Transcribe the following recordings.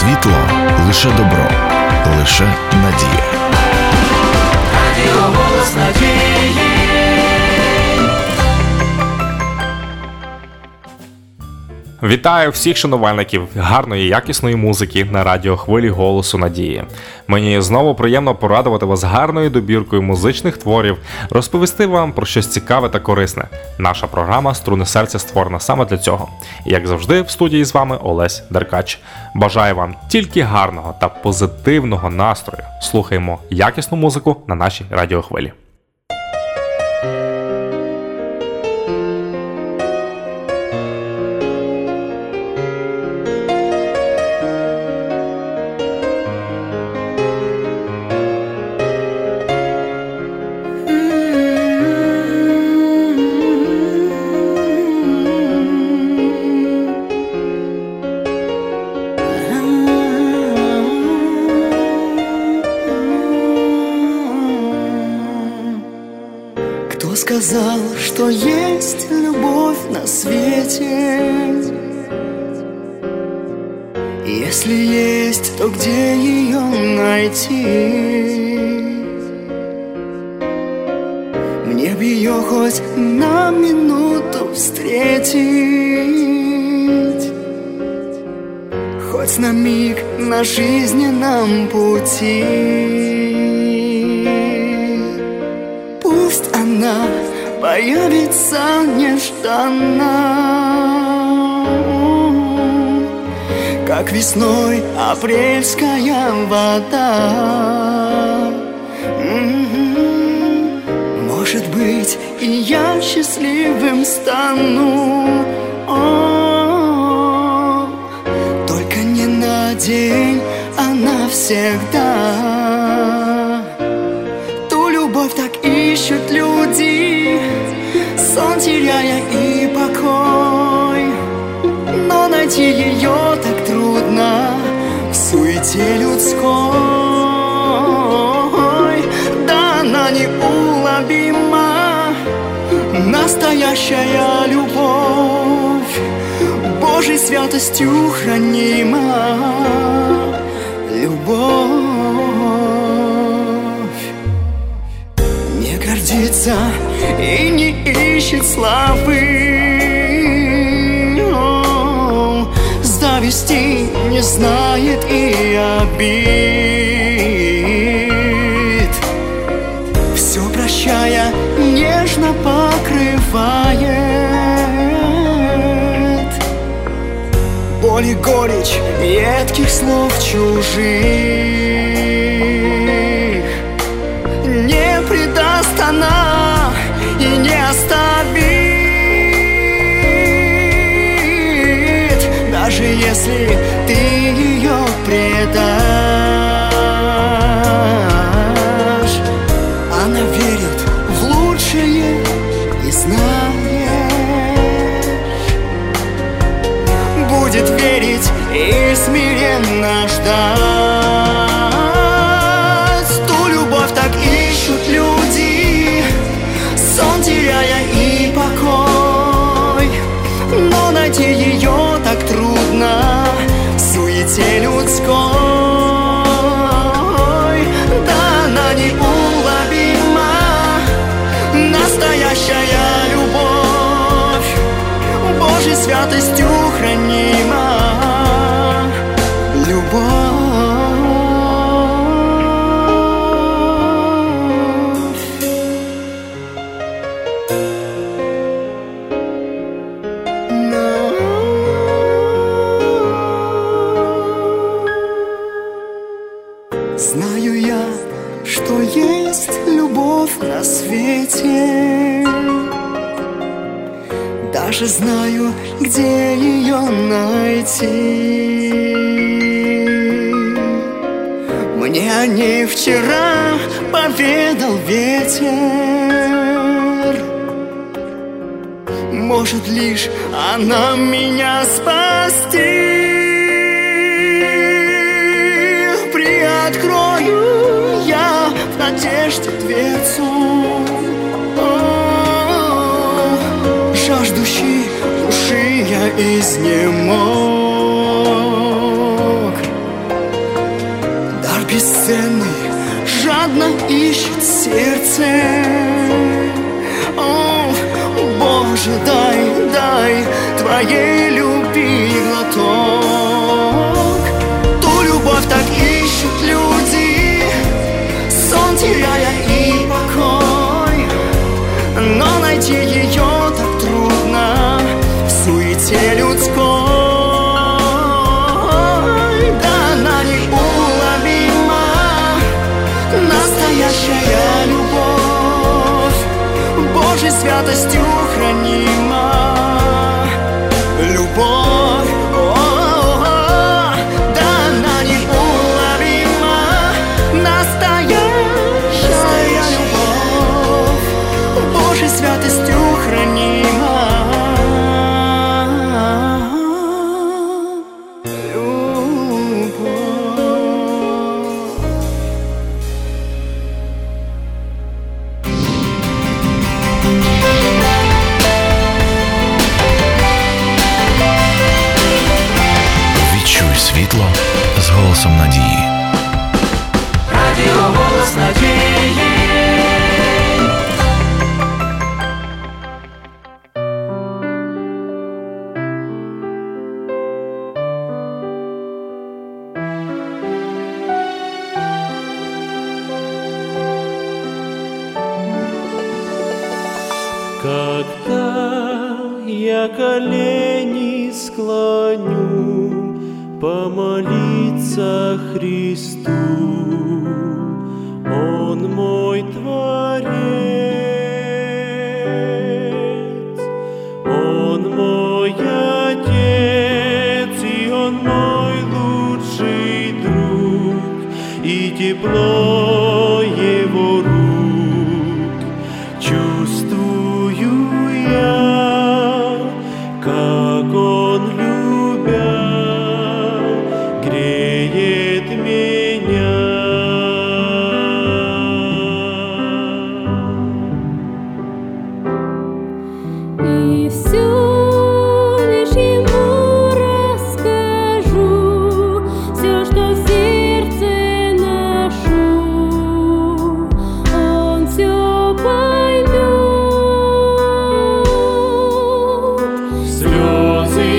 світло, лише добро, лише надія. Радіо «Голос надії». Вітаю всіх шанувальників гарної, якісної музики на радіохвилі «Голосу надії». Мені знову приємно порадувати вас гарною добіркою музичних творів, розповісти вам про щось цікаве та корисне. Наша програма «Струни серця» створена саме для цього. І як завжди, в студії з вами Олесь Деркач. Бажаю вам тільки гарного та позитивного настрою. Слухаємо якісну музику на нашій радіохвилі. Сказал, что есть любовь на свете. Если есть, то где ее найти? Мне б ее хоть на минуту встретить, хоть на миг на жизненном пути. Пусть она появится нежданно, как весной апрельская вода. Может быть, и я счастливым стану, только не на день, а навсегда. Ту любовь так ищут люди, сон теряя и покой, но найти ее так трудно в суете людской. Да, она неуловима, настоящая любовь, Божьей святостью хранима любовь. Не гордится и не ищет славы, зависти не знает и обид. Все прощая, нежно покрывает боль и горечь едких слов чужих. Не предаст она и не оставит, даже если ты ее предашь. Она верит в лучшее и знаешь, будет верить и смиренно ждать. Ту любовь так ищут люди, сон теряя и покой, но найти ее так трудно в суете людской. Да, она неуловима, настоящая любовь, Божьей святостью хранима любовь. Знаю я, что есть любовь на свете, даже знаю, где ее найти. Мне о ней вчера поведал ветер. Может лишь она меня спасти. Приоткрою я в надежде дверцу, жаждущий души я изнемог. сердце. О, Боже, дай Твоей любви глоток. Ту любовь так ищут люди, сон теряя и покой, но найти ее так трудно в суете людской. Да она неуловима, настоящая любовь, Божьей святостью хранима любовь. Да она неуловима, настоящая любовь, Божьей святостью хранима любовь. Відчуй світло з голосом надії. Радіо голос надії. Когда я колени склоню, помолиться Христу, Он мой Творец, Он мой Отец, и Он мой лучший друг, и тепло Его рук чувствую я, как Он, любя, греет меня. И всё лишь Ему расскажу, всё, что в сердце ношу, Он всё поймет. Слезы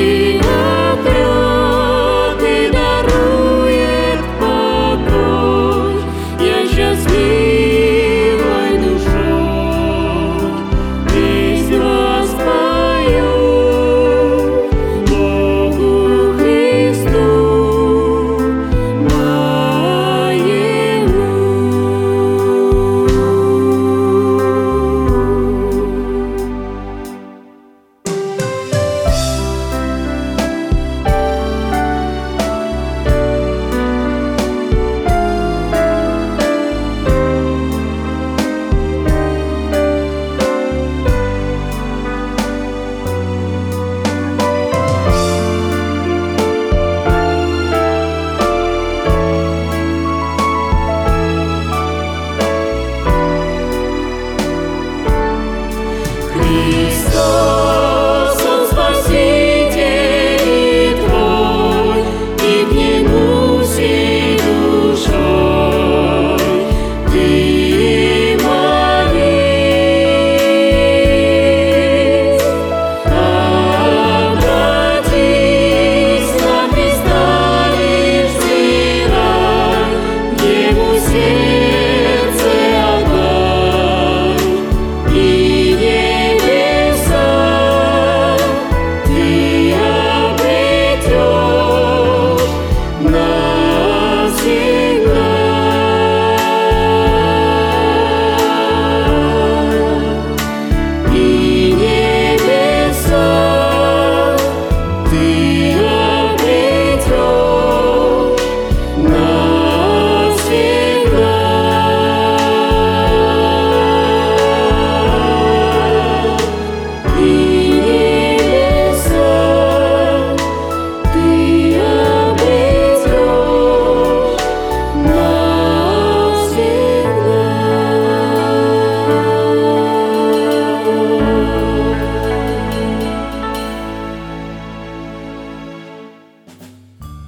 отрет и дарует покой. Я счастливой душой песнь воспою,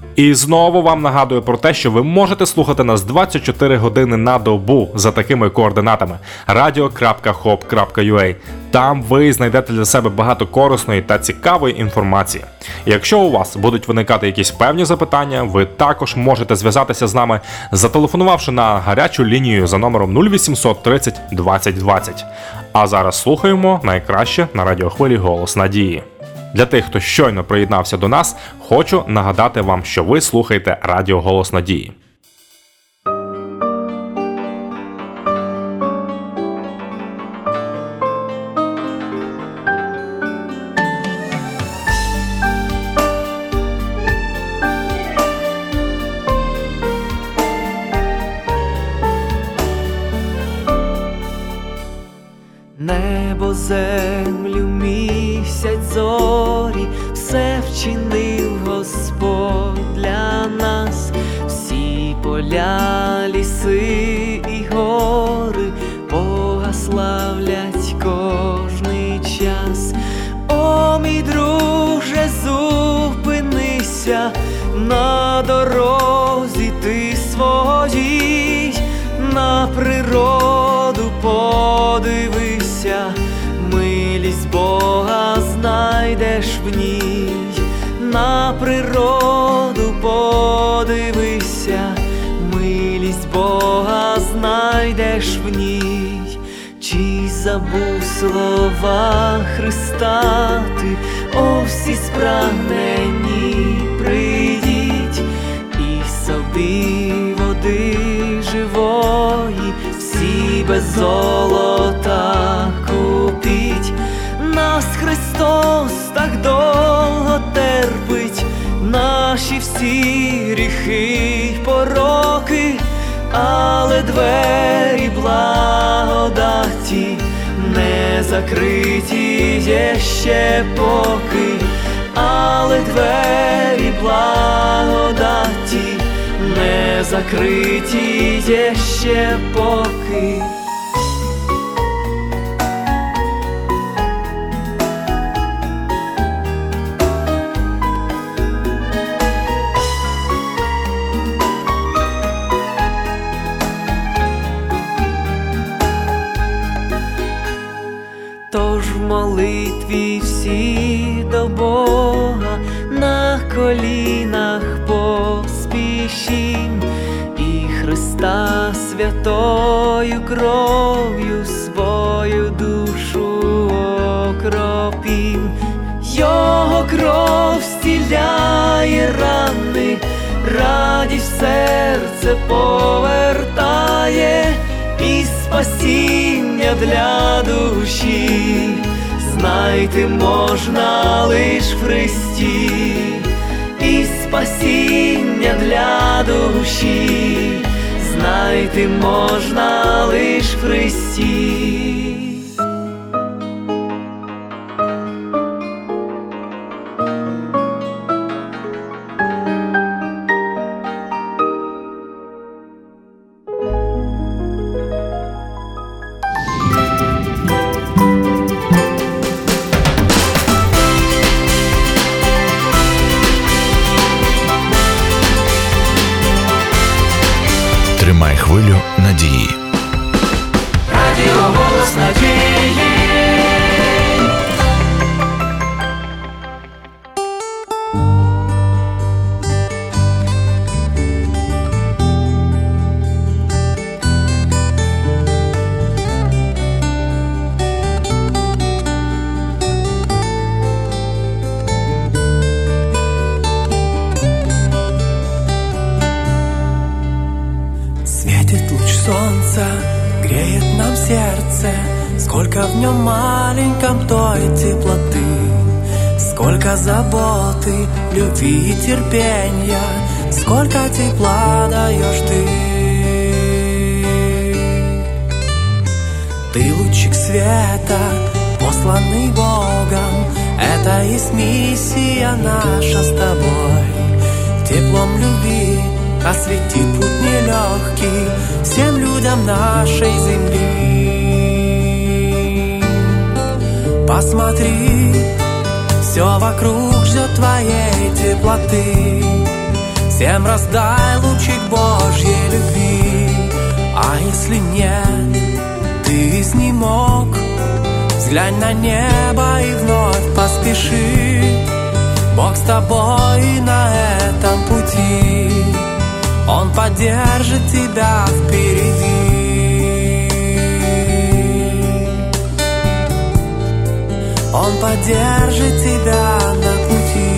І знову вам нагадую про те, що ви можете слухати нас 24 години на добу за такими координатами radio.hop.ua. Там ви знайдете для себе багато корисної та цікавої інформації. Якщо у вас будуть виникати якісь певні запитання, ви також можете зв'язатися з нами, зателефонувавши на гарячу лінію за номером 0800 30 20 20. А зараз слухаємо найкраще на радіохвилі «Голос Надії». Для тих, хто щойно приєднався до нас, хочу нагадати вам, що ви слухаєте Радіо Голос Надії. Небо, землю, місяць, зорі, все вчинив Господь для нас. Всі поля, ліси і гори Бога славлять кожний час. О, мій друже, зупинися на дорозі ти своїй, на природу подивися, милість Бога знайдеш в ній. На природу подивися, милість Бога знайдеш в ній. Чи забув слова Христа ти, о всі спрагнені прийдіть, і собі води живої, всі без золота купіть. Нас Христос так довго терпить, наші всі гріхи й пороки, але двері благодаті не закриті є ще поки, але двері благодаті не закриті є ще поки. Тож в молитві всі до Бога на колінах поспішім, і Христа святою кров'ю свою душу окропім. Його кров зціляє рани, радість в серце повертає, і спасіння для душі знайти можна лиш в Христі, і спасіння для душі знайти можна лиш в Христі. Тримай хвилю надії. Радіо «Голос Надії». Светит луч солнца, греет нам сердце, сколько в нем маленьком той теплоты, сколько заботы, любви и терпения, сколько тепла даешь ты. Ты лучик света, посланный Богом, это есть миссия наша с тобой. Теплом любви осветит путь нелегкий всем людям нашей земли. Посмотри, все вокруг ждет твоей теплоты. Всем раздай лучик Божьей любви. А если нет, ты изнемог, взглянь на небо и вновь поспеши. Бог с тобой на этом пути, Он поддержит тебя впереди. Он поддержит тебя на пути.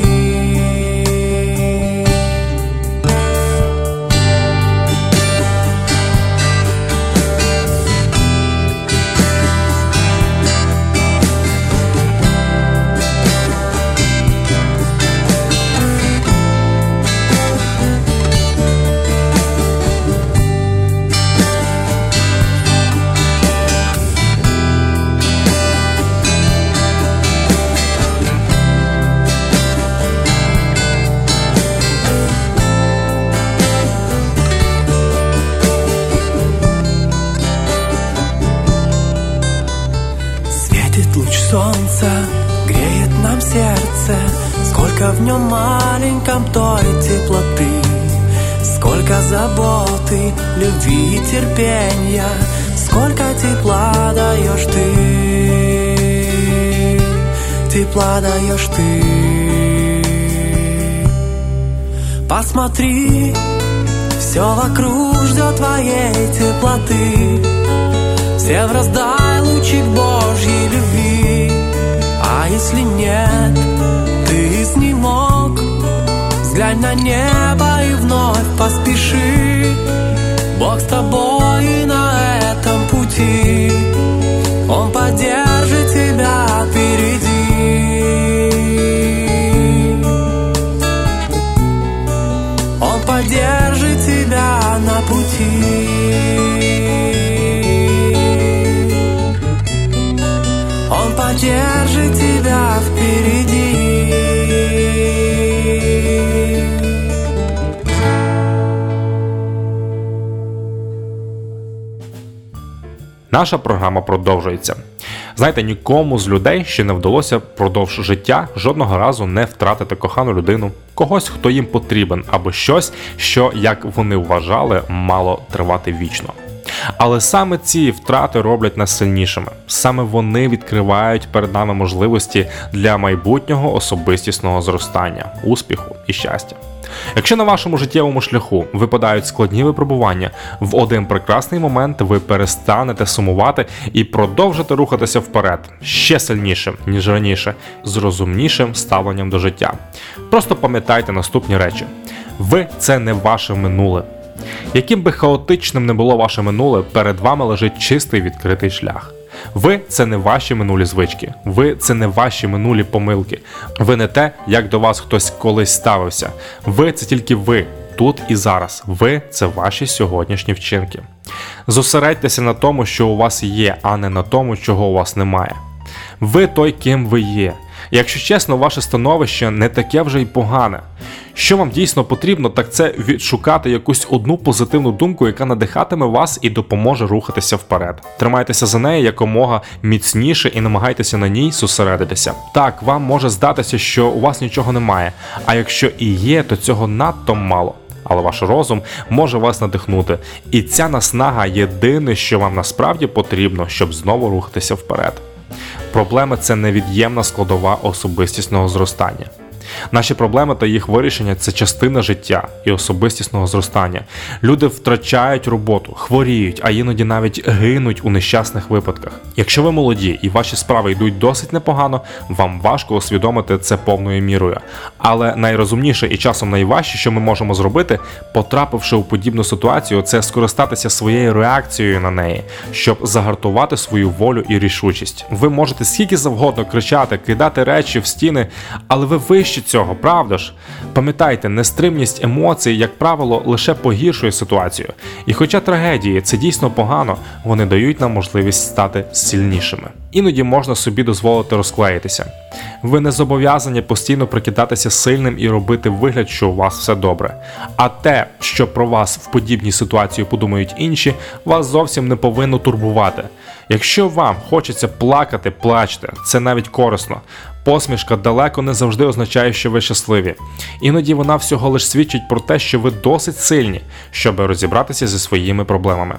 Солнце греет нам сердце, сколько в нем маленьком той теплоты, сколько заботы, любви и терпения, сколько тепла даешь ты, тепла даешь ты. Посмотри, все вокруг ждет твоей теплоты. Всем раздай лучик Божьей любви. А если нет, ты изнемог, взглянь на небо и вновь поспеши. Бог с тобой на этом пути, Он поддержит тебя впереди. Он поддержит тебя на пути. Он поддержит тебя впереди. Наша програма продовжується. Знаєте, нікому з людей ще не вдалося впродовж життя жодного разу не втратити кохану людину, когось, хто їм потрібен, або щось, що, як вони вважали, мало тривати вічно. Але саме ці втрати роблять нас сильнішими. Саме вони відкривають перед нами можливості для майбутнього особистісного зростання, успіху і щастя. Якщо на вашому життєвому шляху випадають складні випробування, в один прекрасний момент ви перестанете сумувати і продовжите рухатися вперед, ще сильніше, ніж раніше, з розумнішим ставленням до життя. Просто пам'ятайте наступні речі. Ви – це не ваше минуле. Яким би хаотичним не було ваше минуле, перед вами лежить чистий відкритий шлях. Ви – це не ваші минулі звички, ви – це не ваші минулі помилки, ви не те, як до вас хтось колись ставився, ви – це тільки ви, тут і зараз, ви – це ваші сьогоднішні вчинки. Зосередьтеся на тому, що у вас є, а не на тому, чого у вас немає. Ви той, ким ви є. Якщо чесно, ваше становище не таке вже й погане. Що вам дійсно потрібно, так це відшукати якусь одну позитивну думку, яка надихатиме вас і допоможе рухатися вперед. Тримайтеся за неї якомога міцніше і намагайтеся на ній зосередитися. Так, вам може здатися, що у вас нічого немає, а якщо і є, то цього надто мало. Але ваш розум може вас надихнути. І ця наснага єдине, що вам насправді потрібно, щоб знову рухатися вперед. Проблеми – це невід'ємна складова особистісного зростання. Наші проблеми та їх вирішення – це частина життя і особистісного зростання. Люди втрачають роботу, хворіють, а іноді навіть гинуть у нещасних випадках. Якщо ви молоді і ваші справи йдуть досить непогано, вам важко усвідомити це повною мірою. Але найрозумніше і часом найважче, що ми можемо зробити, потрапивши у подібну ситуацію, це скористатися своєю реакцією на неї, щоб загартувати свою волю і рішучість. Ви можете скільки завгодно кричати, кидати речі в стіни, але ви вище цього, правда ж? Пам'ятайте, нестримність емоцій, як правило, лише погіршує ситуацію. І хоча трагедії – це дійсно погано, вони дають нам можливість стати сильнішими. Іноді можна собі дозволити розклеїтися. Ви не зобов'язані постійно прикидатися сильним і робити вигляд, що у вас все добре. А те, що про вас в подібній ситуації подумають інші, вас зовсім не повинно турбувати. Якщо вам хочеться плакати, плачте, це навіть корисно. Посмішка далеко не завжди означає, що ви щасливі. Іноді вона всього лиш свідчить про те, що ви досить сильні, щоб розібратися зі своїми проблемами.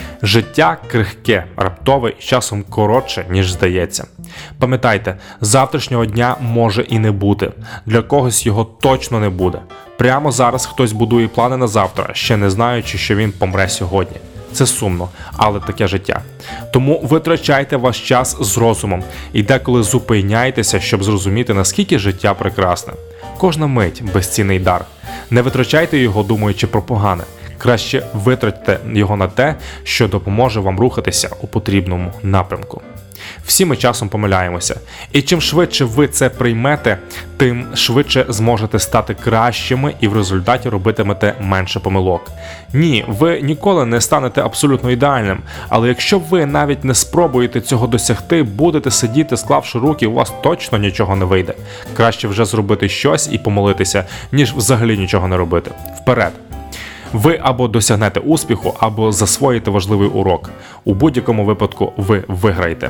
Життя крихке, раптове і часом коротше, ніж здається. Пам'ятайте, завтрашнього дня може і не бути. Для когось його точно не буде. Прямо зараз хтось будує плани на завтра, ще не знаючи, що він помре сьогодні. Це сумно, але таке життя. Тому витрачайте ваш час з розумом і деколи зупиняйтеся, щоб зрозуміти, наскільки життя прекрасне. Кожна мить – безцінний дар. Не витрачайте його, думаючи про погане. Краще витратьте його на те, що допоможе вам рухатися у потрібному напрямку. Всі ми часом помиляємося. І чим швидше ви це приймете, тим швидше зможете стати кращими і в результаті робитимете менше помилок. Ні, ви ніколи не станете абсолютно ідеальним, але якщо ви навіть не спробуєте цього досягти, будете сидіти, склавши руки, у вас точно нічого не вийде. Краще вже зробити щось і помилитися, ніж взагалі нічого не робити. Вперед! Ви або досягнете успіху, або засвоїте важливий урок. У будь-якому випадку ви виграєте.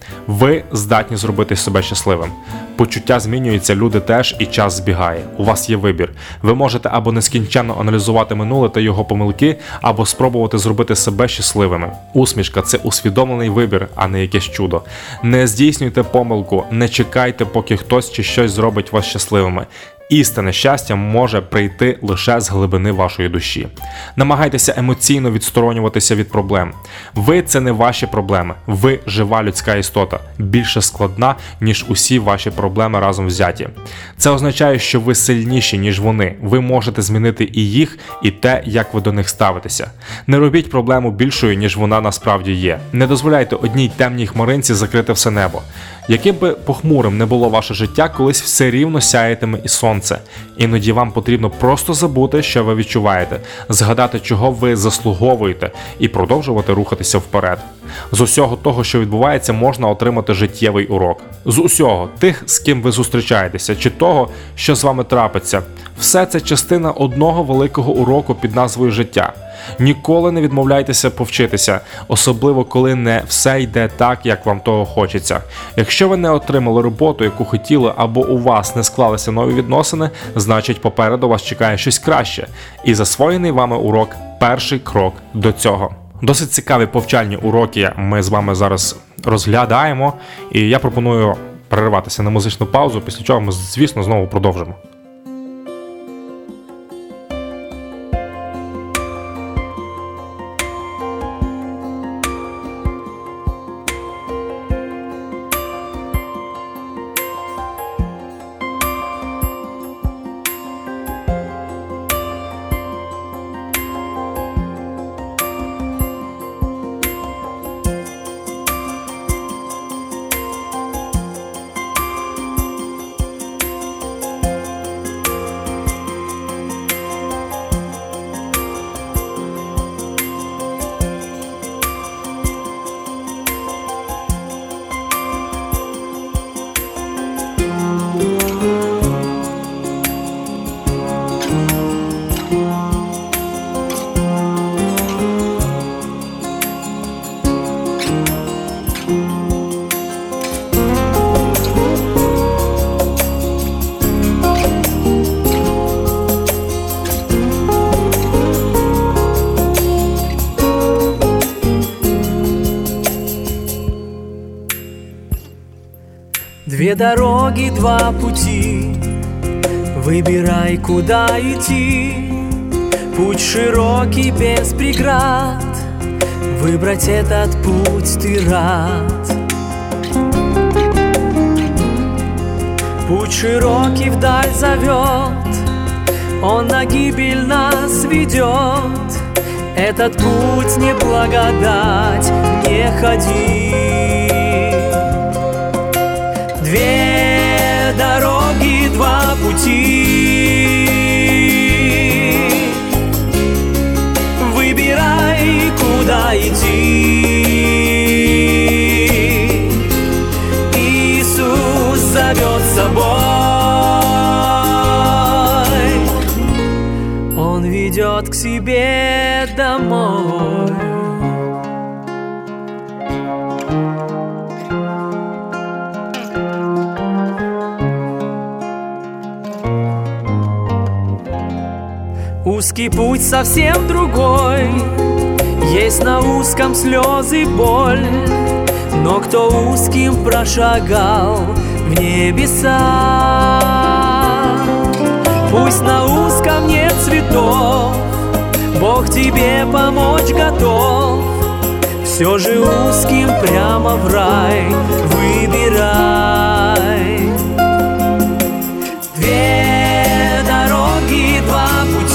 Ви здатні зробити себе щасливим. Почуття змінюються, люди теж, і час збігає. У вас є вибір. Ви можете або нескінченно аналізувати минуле та його помилки, або спробувати зробити себе щасливими. Усмішка – це усвідомлений вибір, а не якесь чудо. Не здійснюйте помилку, не чекайте, поки хтось чи щось зробить вас щасливими. Істинне щастя може прийти лише з глибини вашої душі. Намагайтеся емоційно відсторонюватися від проблем. Ви – це не ваші проблеми. Ви – жива людська істота, більше складна, ніж усі ваші проблеми разом взяті. Це означає, що ви сильніші, ніж вони. Ви можете змінити і їх, і те, як ви до них ставитеся. Не робіть проблему більшою, ніж вона насправді є. Не дозволяйте одній темній хмаринці закрити все небо. Яким би похмурим не було ваше життя, колись все рівно сяятиме і сонце. Іноді вам потрібно просто забути, що ви відчуваєте, згадати, чого ви заслуговуєте, і продовжувати рухатися вперед. З усього того, що відбувається, можна отримати життєвий урок. З усього, тих, з ким ви зустрічаєтеся, чи того, що з вами трапиться. Все це частина одного великого уроку під назвою «Життя». Ніколи не відмовляйтеся повчитися, особливо коли не все йде так, як вам того хочеться. Якщо ви не отримали роботу, яку хотіли, або у вас не склалися нові відносини, значить попереду вас чекає щось краще. І засвоєний вами урок – перший крок до цього. Досить цікаві повчальні уроки ми з вами зараз розглядаємо, і я пропоную перерватися на музичну паузу, після чого ми, звісно, знову продовжимо. Две дороги, два пути, выбирай, куда идти. Путь широкий, без преград, выбрать этот путь ты рад. Путь широкий вдаль зовет, он на гибель нас ведет. Этот путь не благодать, не ходи. Две дороги, два пути, выбирай, куда идти. Иисус зовет с собой, Он ведет к себе домой. Узкий путь совсем другой, есть на узком слезы, боль. Но кто узким прошагал в небеса, пусть на узком нет цветов, Бог тебе помочь готов. Все же узким прямо в рай выбирай. Две дороги, два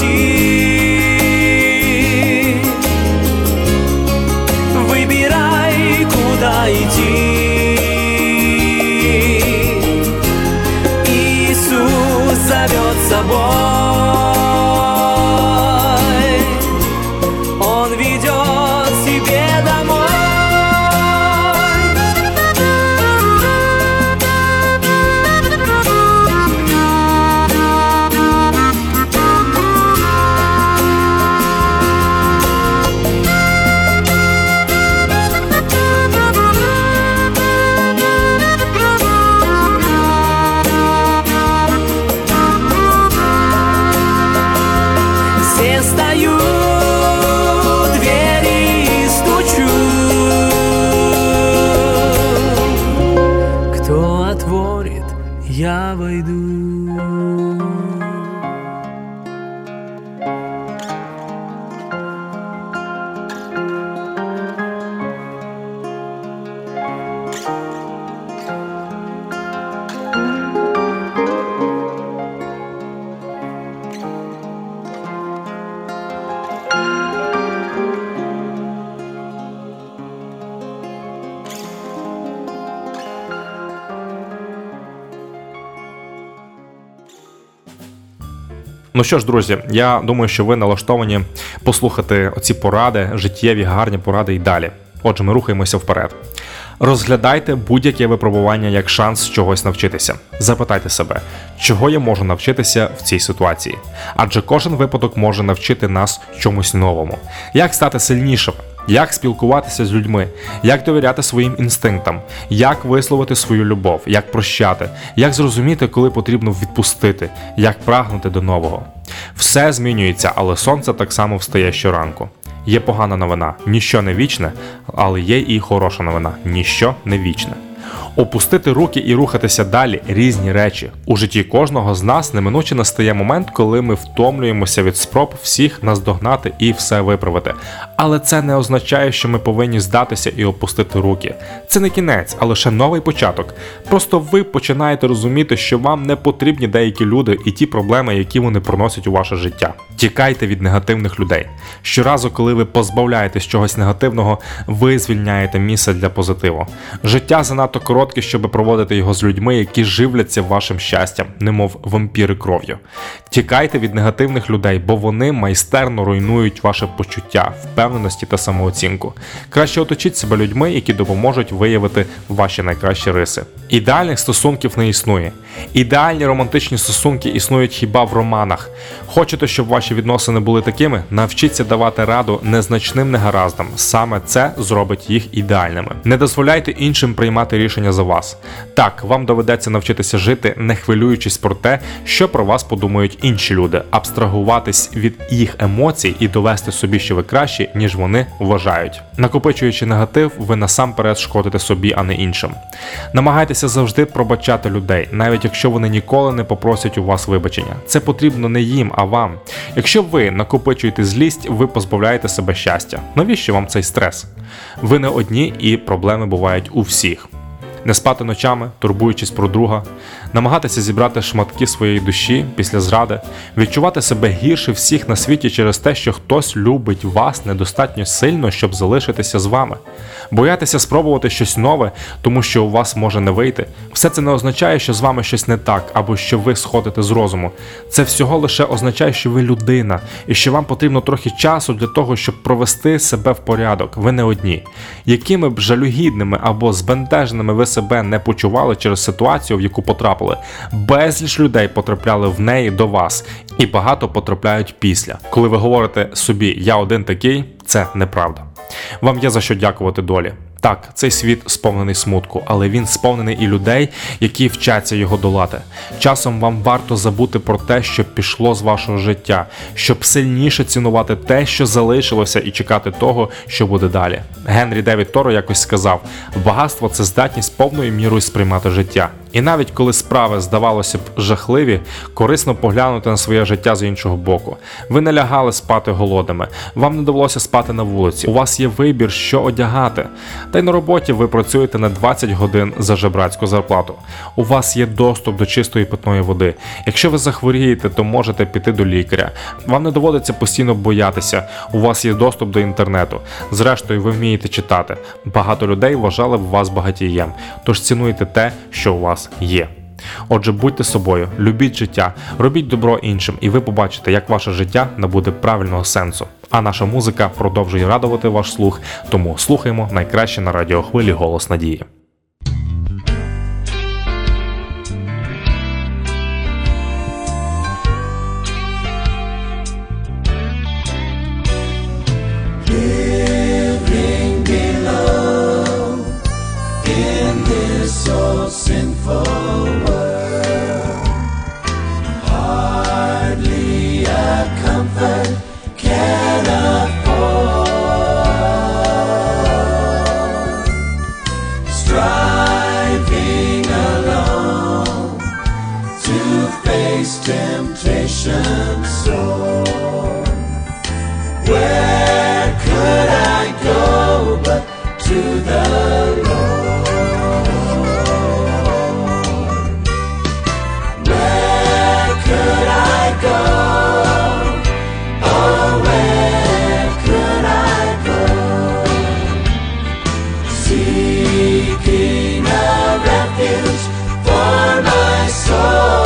пути, выбирай, куда идти. Иисус зовет с собой, Он ведет себе домой. Все стою у двери и стучу. Кто отворит, я войду. Ну що ж, друзі, я думаю, що ви налаштовані послухати оці поради, життєві, гарні поради і далі. Отже, ми рухаємося вперед. Розглядайте будь-яке випробування як шанс чогось навчитися. Запитайте себе, чого я можу навчитися в цій ситуації. Адже кожен випадок може навчити нас чомусь новому. Як стати сильнішим? Як спілкуватися з людьми, як довіряти своїм інстинктам, як висловити свою любов, як прощати, як зрозуміти, коли потрібно відпустити, як прагнути до нового. Все змінюється, але сонце так само встає щоранку. Є погана новина – ніщо не вічне, але є і хороша новина – ніщо не вічне. Опустити руки і рухатися далі – різні речі. У житті кожного з нас неминуче настає момент, коли ми втомлюємося від спроб всіх наздогнати і все виправити. Але це не означає, що ми повинні здатися і опустити руки. Це не кінець, а лише новий початок. Просто ви починаєте розуміти, що вам не потрібні деякі люди і ті проблеми, які вони приносять у ваше життя. Тікайте від негативних людей. Щоразу, коли ви позбавляєтесь чогось негативного, ви звільняєте місце для позитиву. Життя занадто коротке, щоб проводити його з людьми, які живляться вашим щастям, немов вампіри кров'ю. Тікайте від негативних людей, бо вони майстерно руйнують ваше почуття, впевненості та самооцінку. Краще оточіть себе людьми, які допоможуть виявити ваші найкращі риси. Ідеальних стосунків не існує. Ідеальні романтичні стосунки існують хіба в романах. Хочете, щоб ваші відносини були такими? Навчіться давати раду незначним негараздам. Саме це зробить їх ідеальними. Не дозволяйте іншим приймати рішення за вас. Так, вам доведеться навчитися жити, не хвилюючись про те, що про вас подумають інші люди, абстрагуватись від їх емоцій і довести собі, що ви кращі, ніж вони вважають. Накопичуючи негатив, ви насамперед шкодите собі, а не іншим. Намагайтеся завжди пробачати людей, навіть якщо вони ніколи не попросять у вас вибачення. Це потрібно не їм, а вам. Якщо ви накопичуєте злість, ви позбавляєте себе щастя. Навіщо вам цей стрес? Ви не одні і проблеми бувають у всіх. Не спати ночами, турбуючись про друга, намагатися зібрати шматки своєї душі після зради, відчувати себе гірше всіх на світі через те, що хтось любить вас недостатньо сильно, щоб залишитися з вами. Боятися спробувати щось нове, тому що у вас може не вийти. Все це не означає, що з вами щось не так, або що ви сходите з розуму. Це всього лише означає, що ви людина, і що вам потрібно трохи часу для того, щоб провести себе в порядок. Ви не одні. Якими б жалюгідними або збентеженими ви себе не почували через ситуацію, в яку потрапили, безліч людей потрапляли в неї до вас, і багато потрапляють після. Коли ви говорите собі «я один такий», це неправда. Вам є за що дякувати долі. Так, цей світ сповнений смутку, але він сповнений і людей, які вчаться його долати. Часом вам варто забути про те, що пішло з вашого життя, щоб сильніше цінувати те, що залишилося, і чекати того, що буде далі. Генрі Девід Торо якось сказав: багатство – це здатність повною мірою сприймати життя. І навіть коли справи, здавалося б, жахливі, корисно поглянути на своє життя з іншого боку. Ви не лягали спати голодними, вам не довелося спати на вулиці, у вас є вибір, що одягати. Та й на роботі ви працюєте на 20 годин за жебрацьку зарплату. У вас є доступ до чистої питної води. Якщо ви захворієте, то можете піти до лікаря. Вам не доводиться постійно боятися, у вас є доступ до інтернету. Зрештою, ви вмієте читати. Багато людей вважали б вас багатієм, тож цінуйте те, що у вас є. Отже, будьте собою, любіть життя, робіть добро іншим, і ви побачите, як ваше життя набуде правильного сенсу. А наша музика продовжує радувати ваш слух, тому слухаємо найкраще на радіохвилі «Голос надії». Temptation sore. Where could I go but to the Lord? Where could I go? Oh, where could I go? Seeking a refuge for my soul.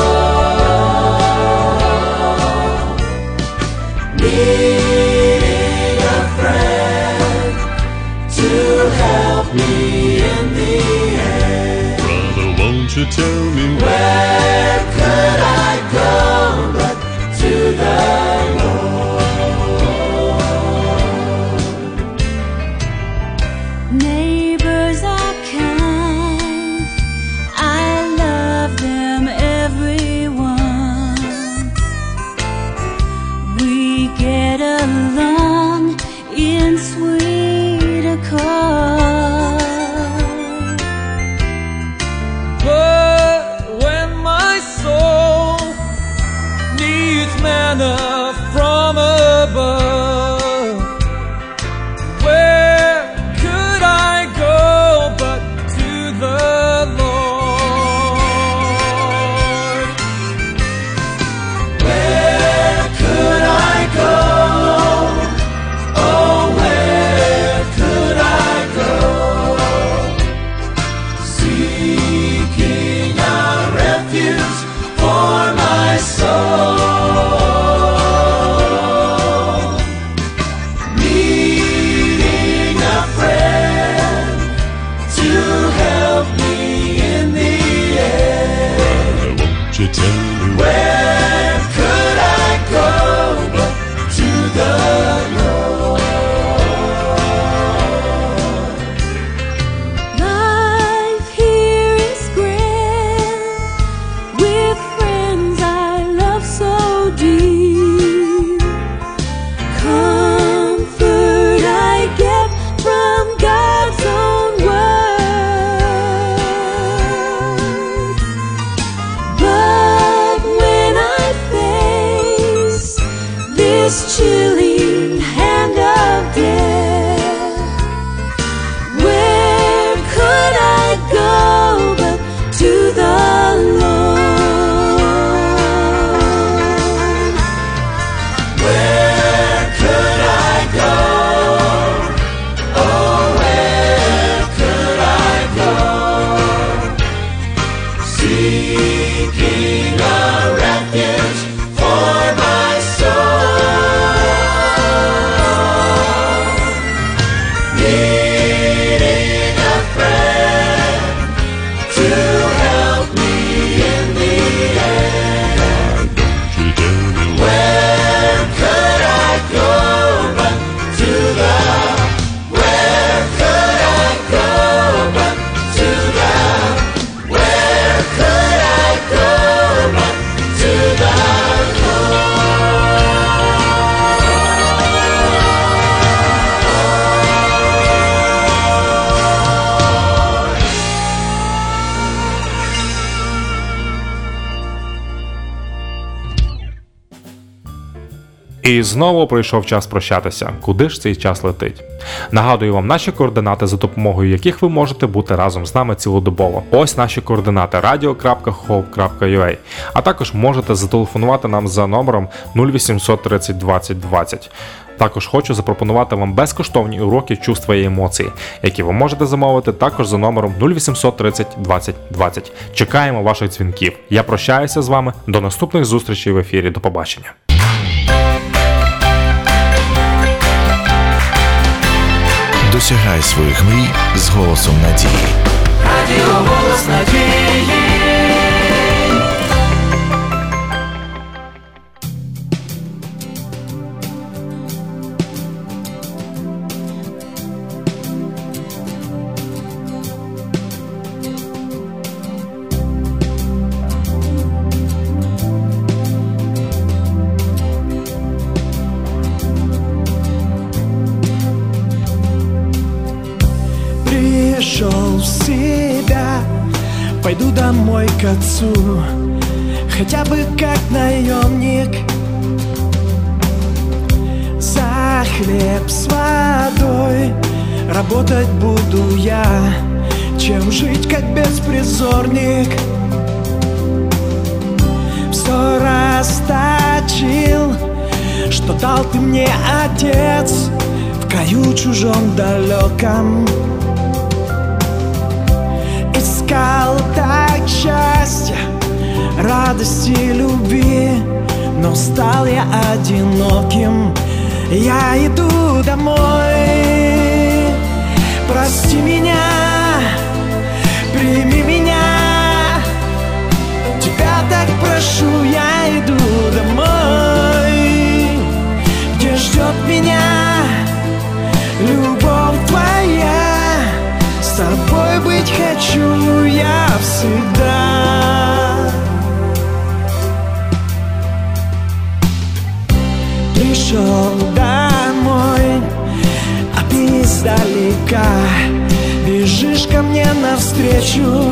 Needing a friend to help me in the end. Brother, won't you tell me where could I go but to the Lord? Neighbors are kind, I love them everyone. We get along in sweet accord. But when my soul needs manna from above, where could I go but to the Lord? Where could I go? Oh, where could I go? Seeking a refuge for my soul. Needing a friend to help me in the end. Brother, won't you tell me Where could I go but to the Lord? Life here is grand, with friends I love so deep. Comfort I get from God's own word. But when I face this chilling hand of death, where could I go but to the Lord? Where could I go? Oh, where could I go? Seeking a refuge for my soul. Needing a friend to help me in the end. won't you tell me Where could I go but to the? Where could I go І знову прийшов час прощатися. Куди ж цей час летить? Нагадую вам наші координати, за допомогою яких ви можете бути разом з нами цілодобово. Ось наші координати: radio.hope.ua. А також можете зателефонувати нам за номером 0800 30 20 20. Також хочу запропонувати вам безкоштовні уроки чувства і емоції, які ви можете замовити також за номером 0800 30 20 20. Чекаємо ваших дзвінків. Я прощаюся з вами. До наступних зустрічей в ефірі. До побачення. Досягай своїх мрій з голосом надії. Радіо «Голос надії». Пришел в себя, пойду домой к отцу, хотя бы как наемник. За хлеб с водой работать буду я, чем жить как беспризорник. Все расточил, что дал ты мне, отец, в краю чужом далеком. Искал так счастья, радости, любви, но стал я одиноким. Я иду домой, прости меня, прими меня. Тебя так прошу, я иду домой, где ждет меня любовь твоя. С тобой быть хочу я всегда. Пришел домой, а ты издалека бежишь ко мне навстречу.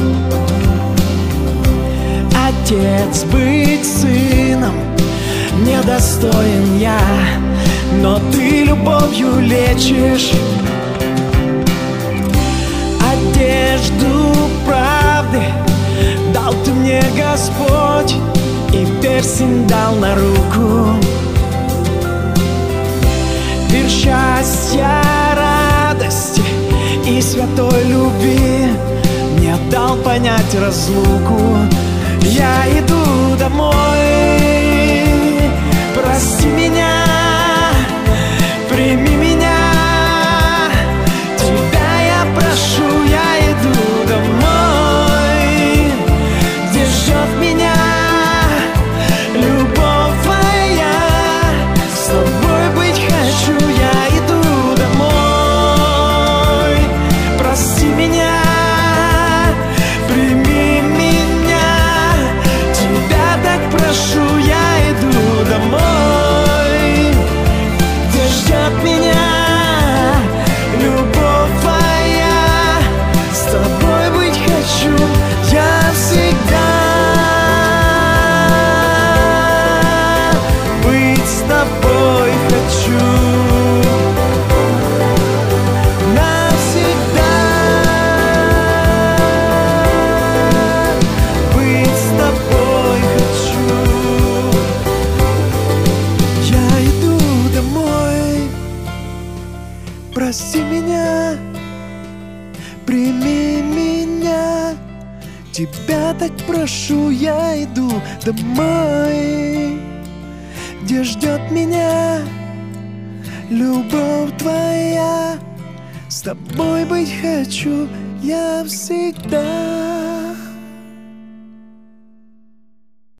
Отец, быть сыном недостоин я, но ты любовью лечишь. Одежду правды дал ты мне, Господь, и перстень дал на руку. Мир счастья, радости и святой любви мне дал понять разлуку. Я иду домой, прости меня, прими меня. Прошу, я иду домой, где ждет меня любовь твоя. С тобой быть хочу, я иду домой. Прости меня, прими меня. Тебя так прошу, я иду домой, где ждет меня любовь твоя. С тобой быть хочу я всегда. Быть с тобой хочу навсегда. Быть с тобой хочу. Я иду домой, прости меня, прими меня. Тебя так прошу, я иду домой, где ждет меня любовь твоя. С тобой быть хочу я всегда.